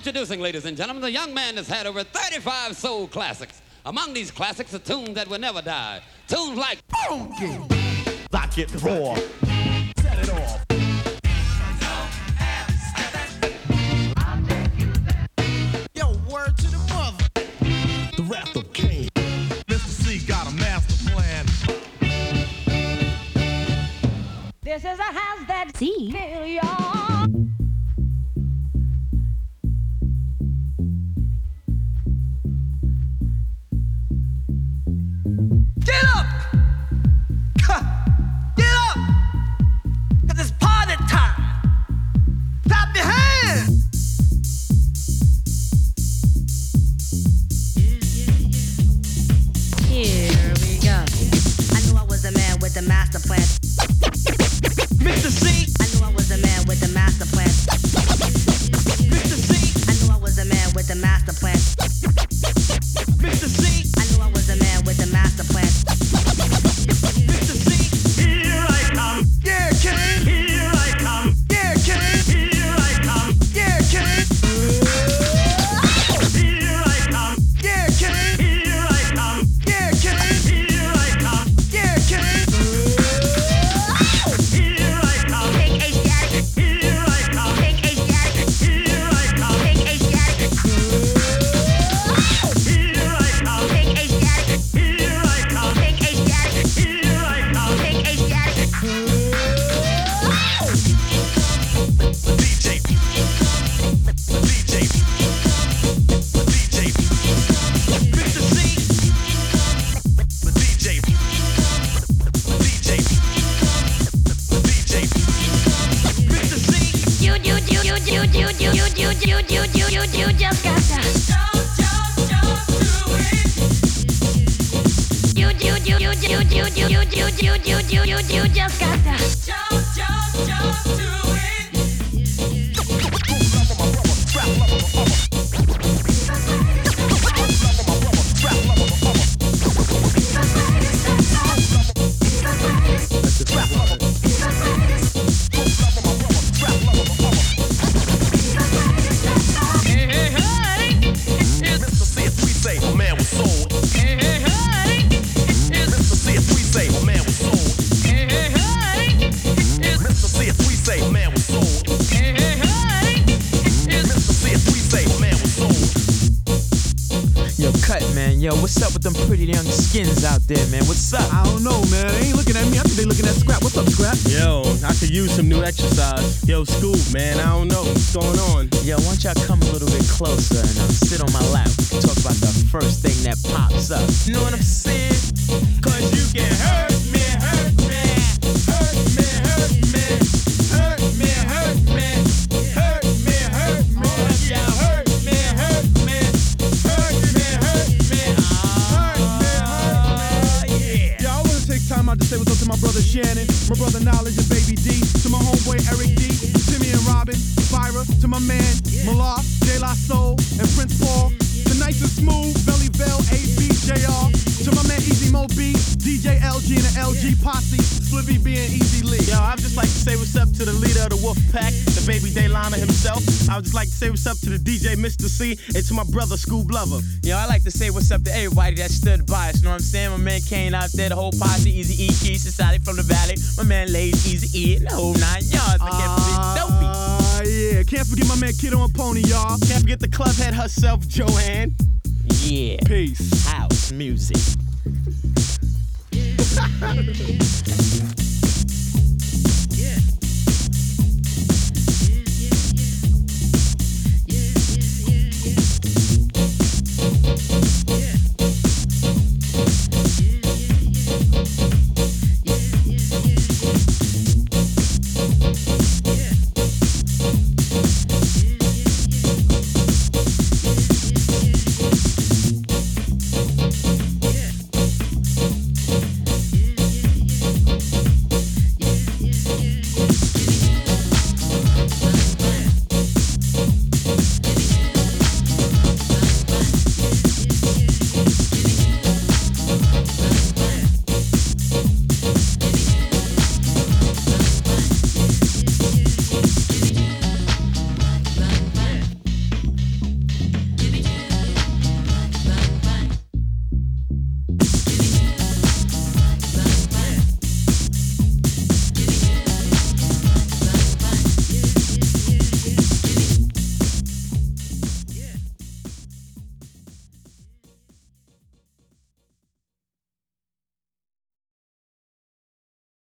Introducing, ladies and gentlemen, the young man that's had over 35 soul classics. Among these classics are tunes that will never die. Tunes like Funky, Lock It Raw, Set It Off. Yo, word to the mother. The Wrath of Cain. Mr. C got a master plan. This is a house that See? kill y'all. Get up! Get up! 'Cause it's party time! Clap your hands! Here we go. I knew I was a man with a master plan. Mr. C! I knew I was a man with a master plan. Mr. C! I knew I was a man with a master plan. Mr. C! I knew I was a man with a master plan. Mr. C! Here I come! Yeah, King! Here I come! Yeah, King! Here I come! Yeah, King! Here I come! Yeah, King! Here I come! Yeah, King! Here I come! Yeah, King! Here I come! Take a static. Here I come! Take a static. Here I come! Take a static. Here I come! Take a static. Here I come! Take a static. Here I come! Take a static. DJ. DJ. DJ. Mr. C! The DJ. DJ. DJ. Mr. C! You just got to. You just got to. Mr. C, if we say a man with soul. Mr. C, if we say a man with soul. Mr. C, if we say a man with soul. Mr. C, if we say a man with soul. Yo, cut, man. Yo, what's up with them pretty young skins out there, man? What's up? I don't know, man. They ain't looking at me. I think they looking at Scrap. What's up, Scrap? Yo, I could use some new exercise. Yo, Scoop, man, I don't know what's going on. Yo, why don't y'all come a little bit closer and sit on my lap? We can talk about the first thing that pops up. You know what I'm saying? Cause you can hurt me, hurt me, hurt me, hurt me, hurt me, hurt me, hurt me, hurt me, yeah, hurt me, hurt me, hurt me, hurt me, yeah. Yeah, I want to take time out to say what's up to my brother Shannon, my brother Knowledge and Baby D, to my homeboy Eric D, Timmy and Robin, Byra, to my man Malar, De La Soul, and Prince Paul, to Nice and Smooth, Belly Bell, ABJR, to my man Easy Mo B, DJ LG and the LG Posse, Slippy B and Easy Lee. Yo, I'd just like to say what's up to the leader of the Wolf Pack, the baby Daylana himself. I would just like to say what's up to the DJ Mr. C and to my brother Scoop Lover. Yo, I like to say what's up to everybody that stood by us. You know what I'm saying? My man Kane out there, the whole posse, Easy E, Key Society from the Valley. My man Lays, Easy E, and the whole 9 yards. I can't forget Dopey. Yeah, can't forget my man Kiddo and Pony, y'all. Can't forget the club head herself, Joanne. Yeah. Peace. House music.